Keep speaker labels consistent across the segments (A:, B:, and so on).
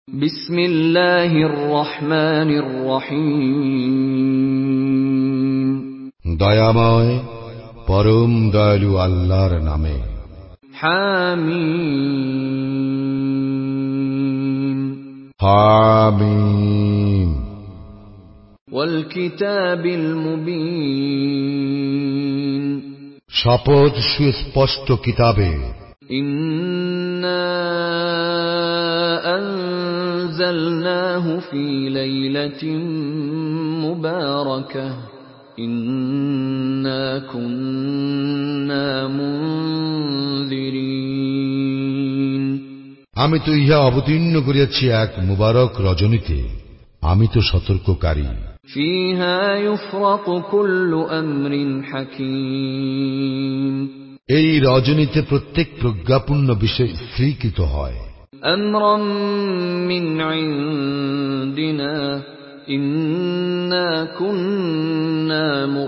A: বিসমিল্লাহির রহমানির রহিম।
B: দয়াময় পরম দয়ালু আল্লাহর নামে।
A: হামিম
B: হামিম।
A: ওয়াল কিতাবিল মুবিন।
B: শপথ সুস্পষ্ট কিতাবে।
A: ইন্না আনজালনাহু ফি লাইলাতিন মুবারাকাহ ইন্না কুন্না মুনযিরিন।
B: আমি তো ইহা অবতীর্ণ করিয়াছি এক মুবারক রজনীতে, আমি তো সতর্ককারী।
A: ফিহা ইউফরাকু কুল্লু আমরিন হাকীম।
B: এই রজনীতে প্রত্যেক প্রজ্ঞাপূর্ণ বিষয় স্থিরীকৃত হয়।
A: আমরাম মিন ইনদিনা ইন্না কুন্না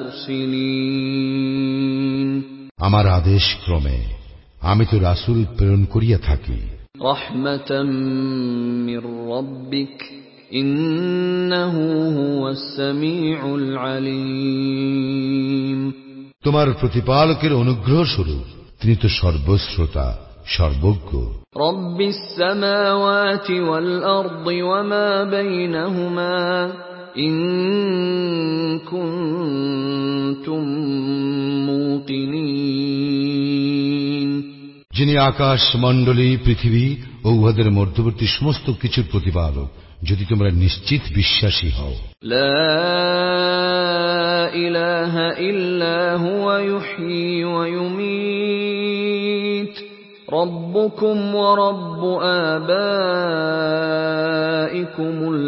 A: মুরসিলিন।
B: আমার আদেশ ক্রমে আমি তো রাসূল প্রেরণ করিয়া থাকি।
A: রাহমাতাম মির রাব্বিক ইন্নাহু হুয়াস সামিউল আলীম।
B: তোমার প্রতিপালকের অনুগ্রহ স্বরূপ তিনি তো সর্বশ্রোতা সর্বজ্ঞ।
A: রব্বিস সামাওয়াতি ওয়াল আরদি ওয়া মা বাইনাহুমা ইন কুনতুম মুকিনিন।
B: যিনি আকাশ মণ্ডলী পৃথিবী ও উহাদের মধ্যবর্তী সমস্ত কিছুর প্রতিপালক, যদি তোমরা নিশ্চিত বিশ্বাসী হও।
A: লা ইলাহা ইল্লা হুয়া ইউহয়ী ওয়া ইউমীত রব্বুকুম ওয়া রব্বু আবাইকুমুল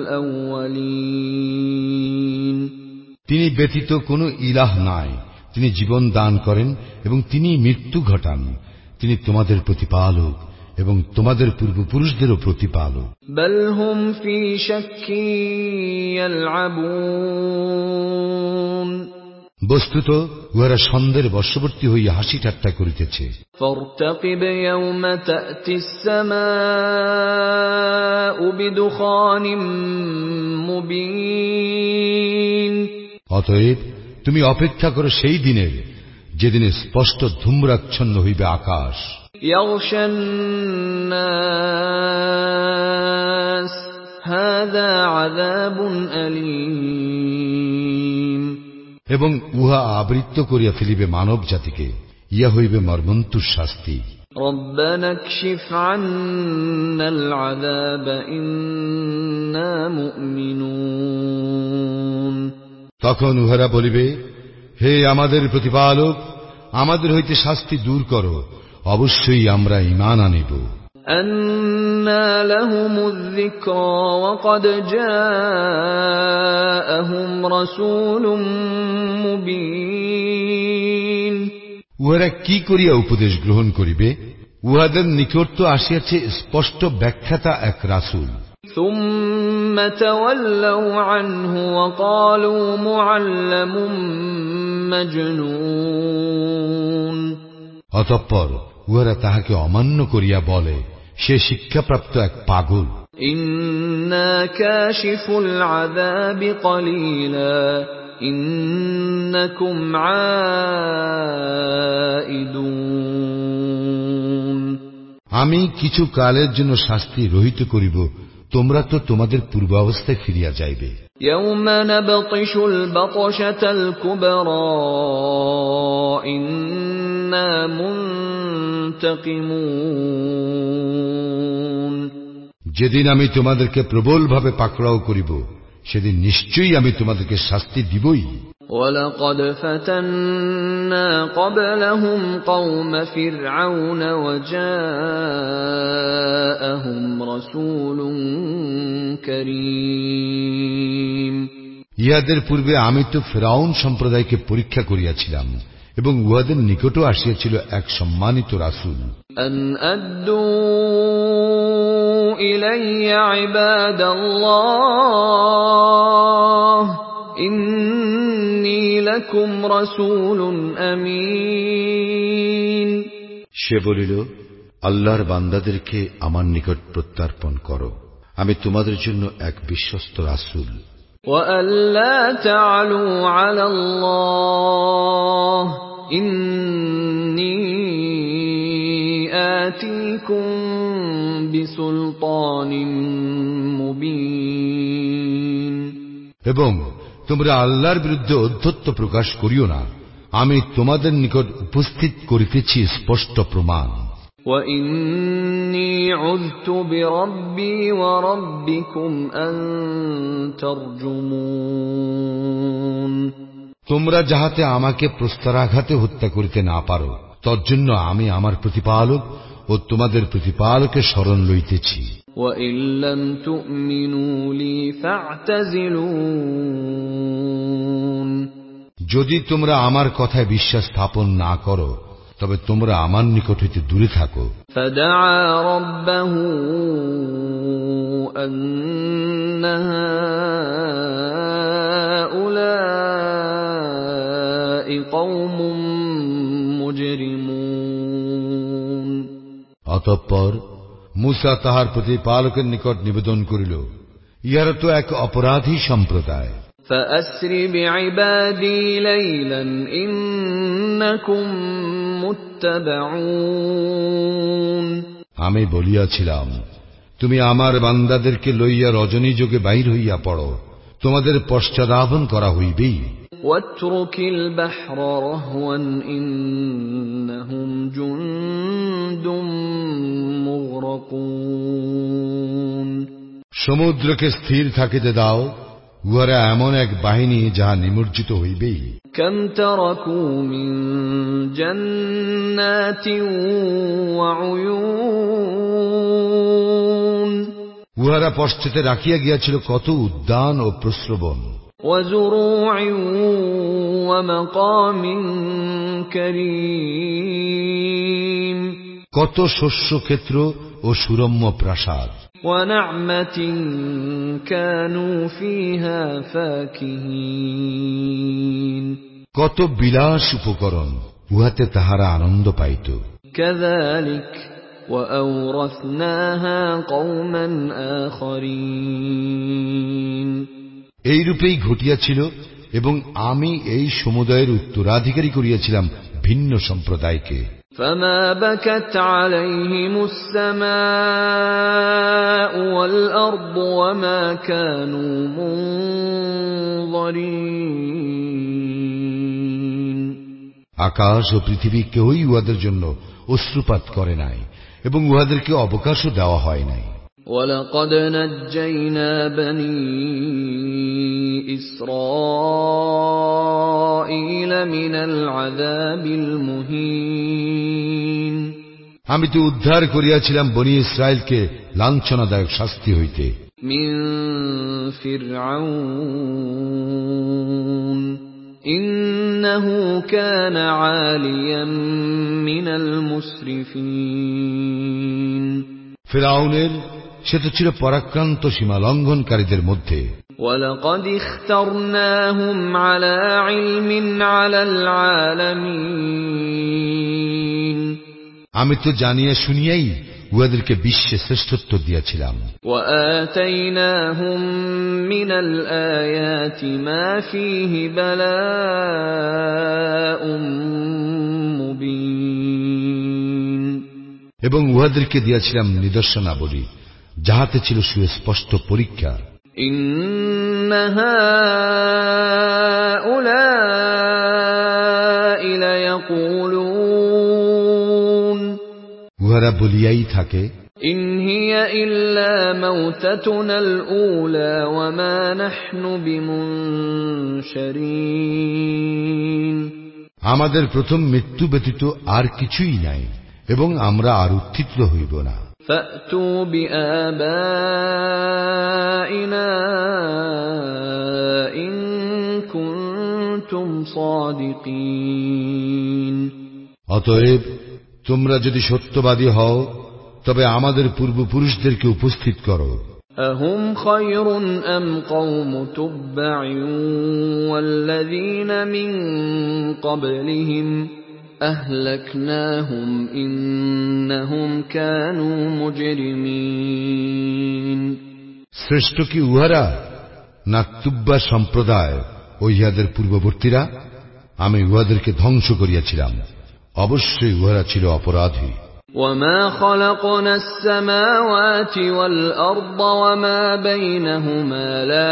A: আউয়ালিন।
B: তিনি ব্যতীত কোনো ইলাহ নাই, তিনি জীবন দান করেন এবং তিনি মৃত্যু ঘটান। তিনি তোমাদের প্রতিপালক এবং তোমাদের পূর্বপুরুষদেরও প্রতিপালক।
A: বাল হুম ফি শাক্কিন ইয়ালআবুন।
B: বস্তুত উহারা সন্দেহের বশবর্তী হইয়া হাসি ঠাট্টা করিতেছে।
A: ফারতাকিব ইয়াওমা তা'তিস সামাউ বিদুখানিম মুবিন।
B: অতএব তুমি অপেক্ষা করো সেই দিনের, যেদিনে স্পষ্ট ধূম্রাচ্ছন্ন হইবে আকাশ।
A: ইয়াগশান নাস হাযা আযাবুন আলীম।
B: এবং উহা আবৃত্ত করিয়া ফেলিবে মানব জাতিকে, ইয়া হইবে মর্মন্তুর শাস্তি।
A: রব্বানা কশিফ আন্নাল আযাব ইন্না মুমিনুন।
B: তখন উহারা বলিবে, হে আমাদের প্রতিপালক, আমাদের হইতে শাস্তি দূর করো, অবশ্যই আমরা ঈমান আনিব।
A: আন্না লাহুমুয যিকরা ওয়া ক্বাদ জাআহুম রাসূলুম মুবিন।
B: উহারা কি করিয়া উপদেশ গ্রহণ করিবে? উহাদের নিকট তো আসিয়াছে স্পষ্ট ব্যাখ্যাতা এক রাসূল।
A: সুম্মা তাওয়াল্লাউ আনহু ওয়া ক্বালু মুআল্লামুম মাজনুন।
B: অতঃপর উহারা তাহাকে অমান্য করিয়া বলে, সে শিক্ষাপ্রাপ্ত এক পাগল।
A: ইন্না কাশিফুল আযাবি ক্বালীলা ইন্নাকুম আইদুন।
B: আমি কিছু কালের জন্য শাস্তি রহিত করিব, তোমরা তো তোমাদের পূর্বাবস্থায় ফিরিয়া যাইবে।
A: ইয়াওমা নাবতিশুল বাতশাতাল কুবরা ইন্না মুনতাকিমুন।
B: যেদিন আমি তোমাদেরকে প্রবলভাবে পাকড়াও করিব, সেদিন নিশ্চয়ই আমি তোমাদেরকে শাস্তি দিবই।
A: ওয়ালাকাদ ফাতান্না ক্বাবলাহুম কওমা ফিরআউন ওয়া জাআহুম রাসূলুন কারীম।
B: ইহাদের পূর্বে আমি তো ফিরআউন সম্প্রদায়কে পরীক্ষা করিয়াছিলাম এবং উহাদের নিকটও আসিয়াছিল এক সম্মানিত রাসূল।
A: আন আদ্দু ইলাইয়া ইবাদাল্লাহ ইন্নী লাকুম রাসূলুন আমিন।
B: সে বলিল, আল্লাহর বান্দাদেরকে আমার নিকট প্রত্যর্পণ করো, আমি তোমাদের জন্য এক বিশ্বস্ত রাসূল।
A: وَأَلَّا تَعْلُوا عَلَى اللَّهِ إِنِّي آتِيكُم بِسُلْطَانٍ مُبِينٍ।
B: এবং তোমরা আল্লাহর বিরুদ্ধে অধ্যত্ব প্রকাশ করিও না, আমি তোমাদের নিকট উপস্থিত করিতেছি স্পষ্ট প্রমাণ।
A: وَإِنِّي عُذْتُ بِرَبِّي وَرَبِّكُمْ أَن تَرْجُمُونِ।
B: তোমরা যাহাতে আমাকে প্রস্তরাঘাতে হত্যা করিতে না পারো, তজ্জন্য আমি আমার প্রতিপালক ও তোমাদের প্রতিপালকের শরণ লইতেছি।
A: وَإِن لَّمْ تُؤْمِنُوا لِي فَاعْتَزِلُونِ।
B: যদি তোমরা আমার কথায় বিশ্বাস স্থাপন না করো, তবে তোমরা আমার নিকট হইতে দূরে থাকো।
A: فَدَعَا رَبَّهُ أَنَّ هَٰؤُلَاءِ قَوْمٌ مُجْرِمُونَ।
B: অতঃপর মূসা তাহার প্রতিপালকের নিকট নিবেদন করিল, ইহারা তো এক অপরাধী সম্প্রদায়।
A: فَأَسْرِ بِعِبَادِي لَيْلًا إِنَّكُمْ مُتَّبَعُونَ।
B: আমি বলিয়াছিলাম, তুমি আমার বান্দাদেরকে লইয়া রজনী যোগে বাহির হইয়া পড়ো, তোমাদের পশ্চাদাপন করা হইবেই।
A: وَاتْرُكِ الْبَحْرَ رَهْوًا إِنَّهُمْ جُندٌ مُغْرَقُونَ।
B: সমুদ্রকে স্থির থাকিতে দাও, উহারা এমন এক বাহিনী যাহা নিমজ্জিত হইবেই।
A: كَمْ تَرَكُوا مِنْ جَنَّاتٍ وَعُيُونٍ।
B: উহারা পশ্চাতে রাখিয়া গিয়াছিল কত উদ্যান ও প্রস্রবণ।
A: وَزُرُوعٍ وَمَقَامٍ كَرِيمٍ।
B: কত শস্যক্ষেত্র ও সুরম্য প্রাসাদ।
A: وَنَعْمَةٍ كَانُوا فِيهَا فَاكِهِينَ।
B: কত বিলাস উপকরণ, উহাতে তাহারা আনন্দ পাইত।
A: كَذَلِكَ وَأَوْرَثْنَاهَا قَوْمًا آخَرِينَ।
B: এইরূপেই ঘটিয়াছিল, এবং আমি এই সমুদায়ের উত্তরাধিকারী করিয়াছিলাম ভিন্ন সম্প্রদায়কে।
A: فَمَا بَكَتْ عَلَيْهِمُ السَّمَاءُ وَالْأَرْضُ وَمَا كَانُوا مُنظَرِينَ।
B: আকাশ ও পৃথিবী কেউই উহাদের জন্য অশ্রুপাত করে নাই, এবং উহাদেরকে অবকাশও দেওয়া হয় নাই।
A: وَلَقَدْ نَجَّيْنَا بَنِي إِسْرَائِيلَ مِنَ الْعَذَابِ الْمُهِينِ।
B: আমি তো উদ্ধার করিয়াছিলাম বনি ইসরায়েলকে লাঞ্ছনাদায়ক শাস্তি হইতে।
A: মিন ফিরআউন ইন্নাহু কানা আলিয়াম মিনাল মুসরিফিন। ফিরআউনের,
B: সে তো ছিল পরাক্রান্ত সীমা লঙ্ঘনকারীদের মধ্যে।
A: ওয়ালাকাদ ইখতারনাহুম আলা ইলমিন আলাল আলামিন।
B: আমি তো জানিয়া শুনিয়াই উহাদেরকে বিশ্বে শ্রেষ্ঠত্ব দিয়াছিলাম।
A: ওয়াআতাইনাহুম মিনাল আয়াতি মা ফীহি বালাউম মুবিন।
B: এবং উহাদেরকে দিয়াছিলাম নিদর্শনাবলী, যাহাতে ছিল সুস্পষ্ট পরীক্ষা।
A: ইন্না হাউলাই লায়াকুলুন।
B: উহারা বলিয়াই থাকে,
A: ইন হিয়া ইল্লা মাউতাতুনাল উলা ওয়া মা নাহনু বিমুনশারিন।
B: আমাদের প্রথম মৃত্যু ব্যতীত আর কিছুই নাই, এবং আমরা আর উত্থিত হইব না।
A: ফাতু বিআবাইনা ইন কুনতুম সাদিকিন।
B: অতএব তোমরা যদি সত্যবাদী হও, তবে আমাদের পূর্বপুরুষদেরকে উপস্থিত করো।
A: আহুম খায়রুন আম কওমু তুব্বা'in ওয়াল্লাযীনা মিন ক্বাবলিহিম আহলাকনাহুম ইন্নাহুম কানু মুজরিমিন।
B: শ্রেষ্ঠ কি উহারা না তুব্বা সম্প্রদায় ও ইহাদের পূর্ববর্তীরা? আমি উহাদেরকে ধ্বংস করিয়াছিলাম, অবশ্যই উহারা ছিল অপরাধী।
A: وَمَا خَلَقْنَا السَّمَاوَاتِ وَالْأَرْضَ وَمَا بَيْنَهُمَا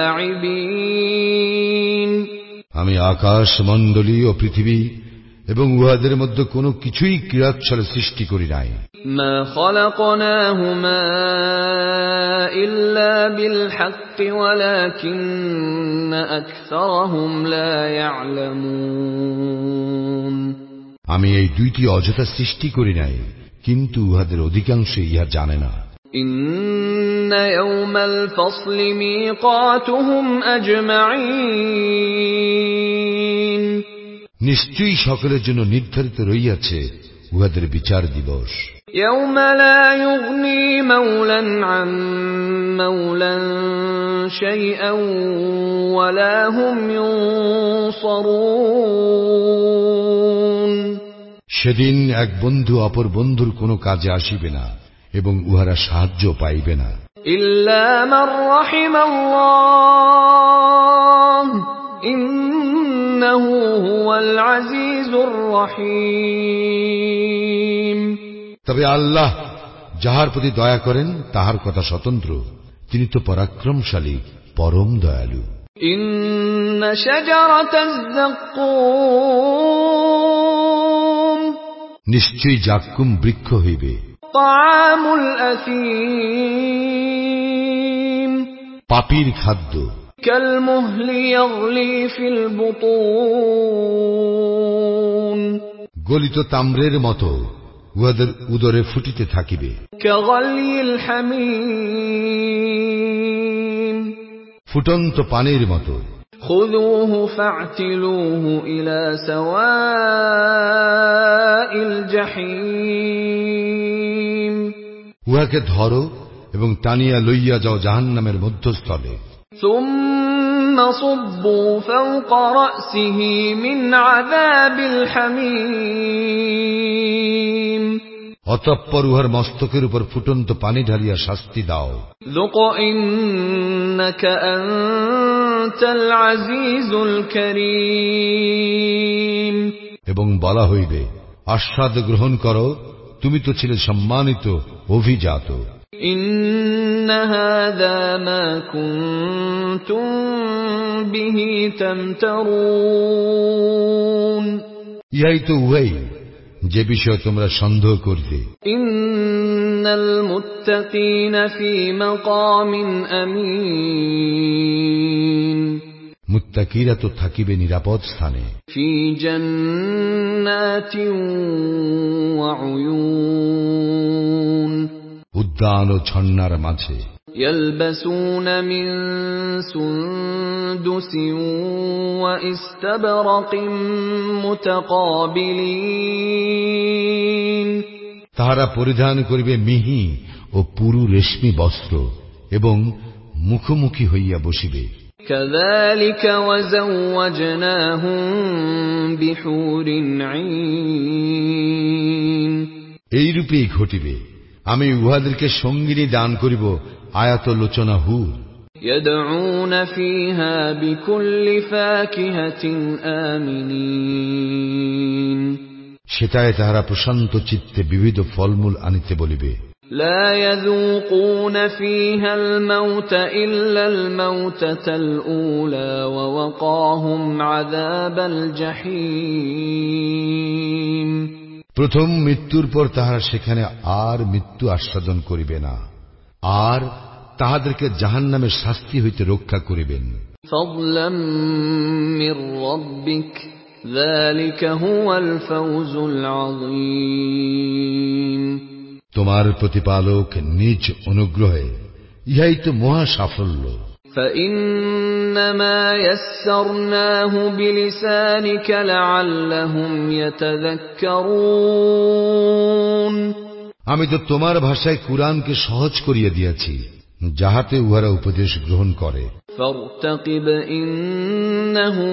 A: لَاعِبِينَ
B: আমি আকাশ মণ্ডলী ও পৃথিবী এবং উহাদের মধ্যে কোনো কিছুই ক্রীড়াচ্ছলে সৃষ্টি করি নাই।
A: مَا خَلَقْنَاهُمَا إِلَّا بِالْحَقِّ وَلَكِنَّ أَكْثَرَهُمْ لَا يَعْلَمُونَ
B: আমি এই দুইটি অযথা সৃষ্টি করি নাই, কিন্তু উহাদের অধিকাংশ ইহা জানে না।
A: إِنَّ يَوْمَ الْفَصْلِ مِيقَاتُهُمْ أَجْمَعِينَ
B: নিশ্চয়ই সকলের জন্য নির্ধারিত রইয়াছে উহাদের বিচার দিবস।
A: يَوْمَ لَا يُغْنِي مَوْلًى عَن مَّوْلًى شَيْئًا وَلَا هُمْ يُنصَرُونَ
B: সেদিন এক বন্ধু অপর বন্ধুর কোনো কাজে আসিবে না এবং উহারা সাহায্য পাইবে না।
A: إِلَّا مَن رَّحِمَ اللَّهُ إِنَّهُ هُوَ الْعَزِيزُ الرَّحِيمُ
B: তবে আল্লাহ যাহার প্রতি দয়া করেন তাহার কথা স্বতন্ত্র, তিনি তো পরাক্রমশালী, পরম দয়ালু।
A: إِنَّ شَجَرَتَ الزَّقُّومِ
B: নিশ্চয়ই জাক্কুম বৃক্ষ হইবে।
A: طَعَامُ الْأَثِيمِ
B: পাপীর খাদ্য।
A: كَالْمُهْلِ يَغْلِي فِي الْبُطُونِ
B: গলিত তাম্রের মতো উহাদের উদরে ফুটিতে থাকিবে।
A: كَغَلْيِ الْحَمِيمِ
B: ফুটন্ত পানির মতো।
A: خُذُوهُ فَاعْتِلُوهُ إِلَى سَوَاءِ الْجَحِيمِ
B: উহাকে ধরো এবং টানিয়া লইয়া যাও জাহান্নামের মধ্যস্থলে।
A: ثُمَّ صُبُّوا فَوْقَ رَأْسِهِ مِنْ عَذَابِ الْحَمِيمِ
B: অতঃপর উহার মস্তকের উপর ফুটন্ত পানি ঢালিয়া শাস্তি দাও।
A: ذُقْ إِنَّكَ أَنْتَ الْعَزِيزُ الْكَرِيمُ
B: এবং বলা হইবে, আস্বাদ গ্রহণ করো, তুমি তো ছিলে সম্মানিত, অভিজাত।
A: إِنَّ هَذَا مَا كُنْتُمْ بِهِ تَمْتَرُونَ
B: ইহাই তো উহাই যে বিষয়ে তোমরা সন্দেহ করিতে।
A: إِنَّ الْمُتَّقِينَ فِي مَقَامٍ أَمِينٍ
B: মুত্তাকিরা তো থাকিবে নিরাপদ স্থানে।
A: فِي جَنَّاتٍ وَعُيُونٍ
B: উদ্যান ও ঝর্ণার মাঝে।
A: يَلْبَسُونَ مِن سُندُسٍ وَإِسْتَبْرَقٍ مُتَقَابِلِينَ
B: তাহারা পরিধান করিবে মিহি ও পুরু রেশমি বস্ত্র এবং মুখোমুখি হইয়া বসিবে।
A: كَذَلِكَ وَزَوَّجْنَاهُم بِحُورٍ عِينٍ
B: এইরূপেই ঘটিবে, আমি উহাদেরকে সঙ্গিনী দান করিব আয়াতলোচনা হুর।
A: يَدْعُونَ فِيهَا بِكُلِّ فَاكِهَةٍ آمِنِينَ
B: সেটায় তাহারা প্রশান্ত চিত্তে বিবিধ ফলমূল আনিতে বলিবে।
A: لَا يَذُوقُونَ فِيهَا الْمَوْتَ إِلَّا الْمَوْتَةَ الْأُولَى وَوَقَاهُمْ عَذَابَ الْجَحِيمِ
B: প্রথম মৃত্যুর পর তাহারা সেখানে আর মৃত্যু আস্বাদন করিবে না, আর তাহাদেরকে জাহান্নামের শাস্তি হইতে রক্ষা করিবেন।
A: فَضْلًا مِّن رَّبِّكَ ذَلِكَ هُوَ الْفَوْزُ الْعَظِيمُ
B: তোমার প্রতিপালক নিজ অনুগ্রহে, ইহাই তো মহা সাফল্য।
A: فَإِنَّمَا يَسَّرْنَاهُ بِلِسَانِكَ لَعَلَّهُمْ يَتَذَكَّرُونَ
B: আমি তো তোমার ভাষায় কুরআনকে সহজ করিয়া দিয়াছি, যাহাতে উহারা উপদেশ গ্রহণ করে।
A: فَارْتَقِبْ إِنَّهُمْ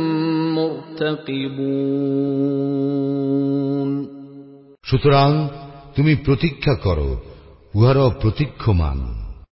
A: مُرْتَقِبُونَ
B: সুতরাং তুমি প্রতীক্ষা করো, উহারাও প্রতীক্ষমান।